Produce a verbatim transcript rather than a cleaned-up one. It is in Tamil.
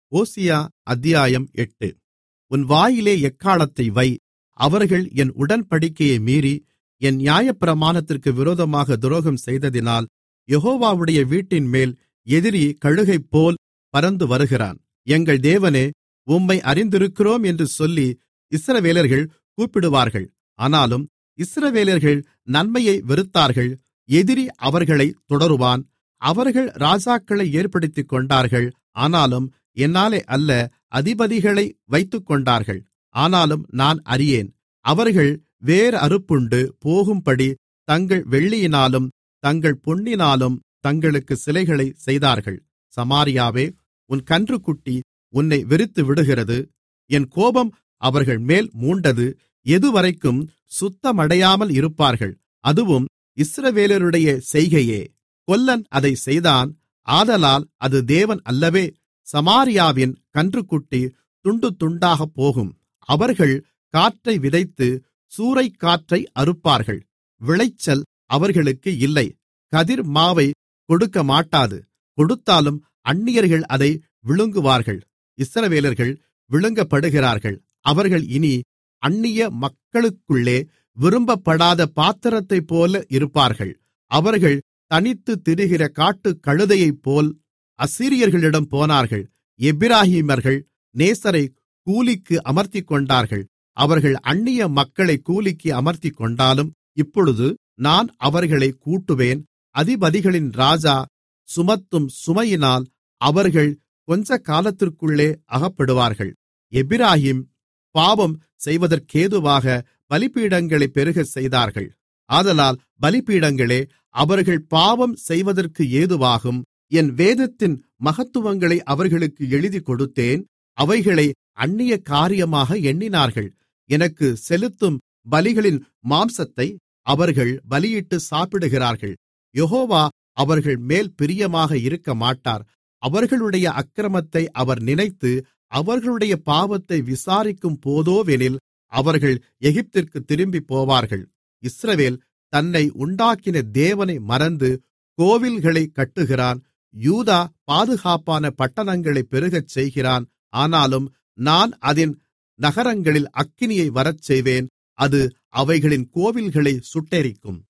ஓசியா அத்தியாயம் எட்டு. உன் வாயிலே எக்காளத்தை வை. அவர்கள் என் உடன்படிக்கையை மீறி என் நியாயப்பிரமாணத்திற்கு விரோதமாக துரோகம் செய்ததினால் யெகோவாவுடைய வீட்டின்மேல் எதிரி கழுகைப்போல் பறந்து வருகிறான். எங்கள் தேவனே, உம்மை அறிந்திருக்கிறோம் என்று சொல்லி இஸ்ரவேலர்கள் கூப்பிடுவார்கள். ஆனாலும் இஸ்ரவேலர்கள் நன்மையை வெறுத்தார்கள். எதிரி அவர்களைத் தொடருவான். அவர்கள் ராஜாக்களை ஏற்படுத்திக்கொண்டார்கள். ஆனாலும் என்னாலே அல்ல, அதிபதிகளை வைத்துக்கொண்டார்கள். ஆனாலும் நான் அறியேன். அவர்கள் வேரறுப்புண்டு போகும்படி தங்கள் வெள்ளியினாலும் தங்கள் பொன்னினாலும் தங்களுக்கு சிலைகளைச் செய்தார்கள். சமாரியாவே, உன் கன்றுக்குட்டி உன்னை வெறுத்துவிடுகிறது. என் கோபம் அவர்கள் மேல் மூண்டது. எதுவரைக்கும் சுத்தமடையாமல் இருப்பார்கள்? அதுவும் இஸ்ரவேலருடைய செய்கையே. கொல்லன் அதைச் செய்தான், ஆதலால் அது தேவன் அல்லவே. சமாரியாவின் கன்றுக்குட்டி துண்டு துண்டாகப் போகும். அவர்கள் காற்றை விதைத்து சூறைக்காற்றை அறுப்பார்கள். விளைச்சல் அவர்களுக்கு இல்லை. கதிர் மாவை கொடுக்கமாட்டாது. கொடுத்தாலும் அந்நியர்கள் அதை விழுங்குவார்கள். இஸ்ரவேலர்கள் விழுங்கப்படுகிறார்கள். அவர்கள் இனி அந்நிய மக்களுக்குள்ளே விரும்பப்படாத பாத்திரத்தைப்போல இருப்பார்கள். அவர்கள் தனித்துத் திரிகிற காட்டுக் கழுதையைப்போல் அசீரியர்களிடம் போனார்கள். எப்பிராயீமர்கள் நேசரை கூலிக்கு அமர்த்திக்கொண்டார்கள். அவர்கள் அந்நிய மக்களை கூலிக்கு அமர்த்திக்கொண்டாலும் இப்பொழுது நான் அவர்களை கூட்டுவேன். அதிபதிகளின் ராஜா சுமத்தும் சுமையினால் அவர்கள் கொஞ்ச காலத்திற்குள்ளே அகப்படுவார்கள். எப்பிராயீம் பாவம் செய்வதற்கேதுவாக பலிபீடங்களைப் பெருகச் செய்தார்கள். ஆதலால் பலிபீடங்களே அவர்கள் பாவம் செய்வதற்கு ஏதுவாகும். என் வேதத்தின் மகத்துவங்களை அவர்களுக்கு எழுதிக் கொடுத்தேன். அவைகளை அந்நிய காரியமாக எண்ணினார்கள். எனக்கு செலுத்தும் பலிகளின் மாம்சத்தை அவர்கள் பலியிட்டு சாப்பிடுகிறார்கள். யெகோவா அவர்கள் மேல் பிரியமாக இருக்கமாட்டார். அவர்களுடைய அக்கிரமத்தை அவர் நினைத்து அவர்களுடைய பாவத்தை விசாரிக்கும் போதோவெனில் அவர்கள் எகிப்திற்குத் திரும்பிப் போவார்கள். இஸ்ரவேல் தன்னை உண்டாக்கின தேவனை மறந்து கோவில்களைக் கட்டுகிறான். யூதா பாதுகாப்பான பட்டணங்களைப் பெருகச் செய்கிறான். ஆனாலும் நான் அதின் நகரங்களில் அக்கினியை வரச்செய்வேன். அது அவைகளின் கோவில்களை சுட்டெரிக்கும்.